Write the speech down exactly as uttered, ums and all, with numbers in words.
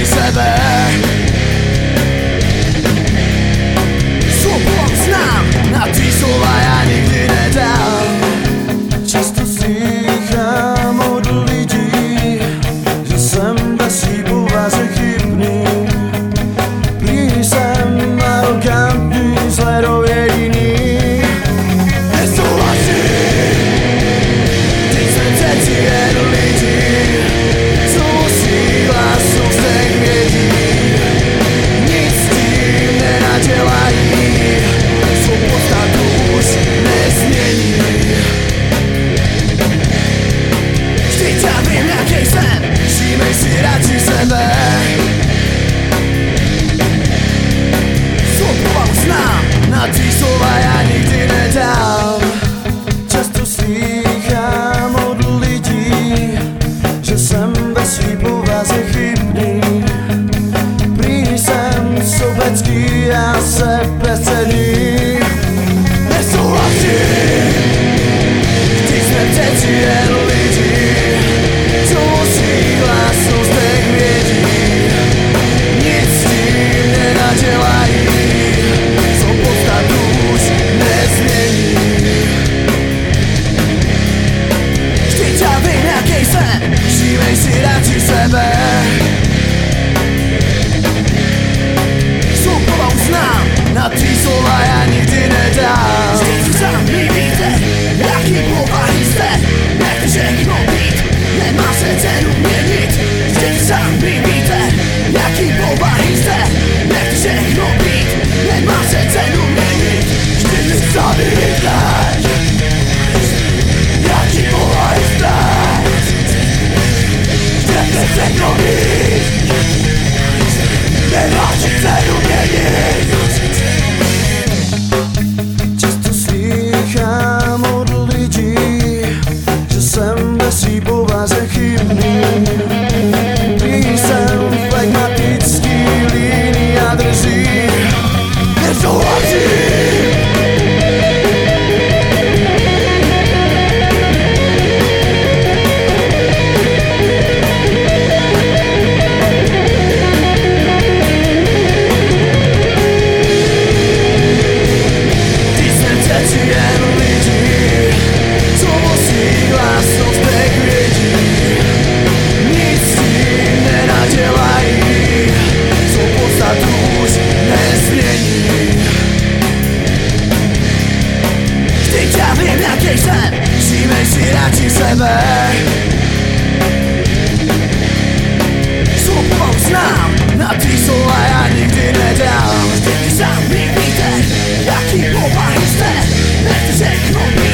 radši sebe. Svobodu znám, na ty slova já nikdy nedám. Často slychám od lidí, že jsem ve svý povaze chybný. Prý jsem arrogantní, zledovějný. Nesouhlasím, teď jsme přeci jen lidi, co musí vlastnostech vědí. Nic s tím nenadělají, svou podstatu už nezmění. Vždyť já vím, jaký jsem, všímej si radši sebe. Svou povahu znám, na ty slova já nikdy nedám. Často slýchám od lidí, že jsem ve svý povaze chybný. Prý jsem sobecký a sebecenný. Nesouhlasím, vždyť jsme přeci jen lidi, co musí vlastnostech vědí. Nic s tím nenadělají, svou podstatu už nezmění. Vždyť já vím, jaký jsem, všímej si radši sebe. Svou povahu znám, na ty slova já nikdy nedám. Vždyť si sami víte, jaký povahy jste, nechte všechno být, nemá se cenu měnit. Vždyť sami víte, jaký povahy jste, nechte všechno být, nemá se cenu měnit. Vždyť si sami víte, jaký povahy jste, nechte všechno být, nemá se cenu měnit. Často slychám od lidí, že jsem ve svý povaze chybný. Prý jsem flegmatický, líný a drzý. Nesouhlasím, všímej si radši sebe. Svou povahu znám, na ty slova já nikdy nedám. Vždyť sami víte, jaký povahy jste, nechte všechno být.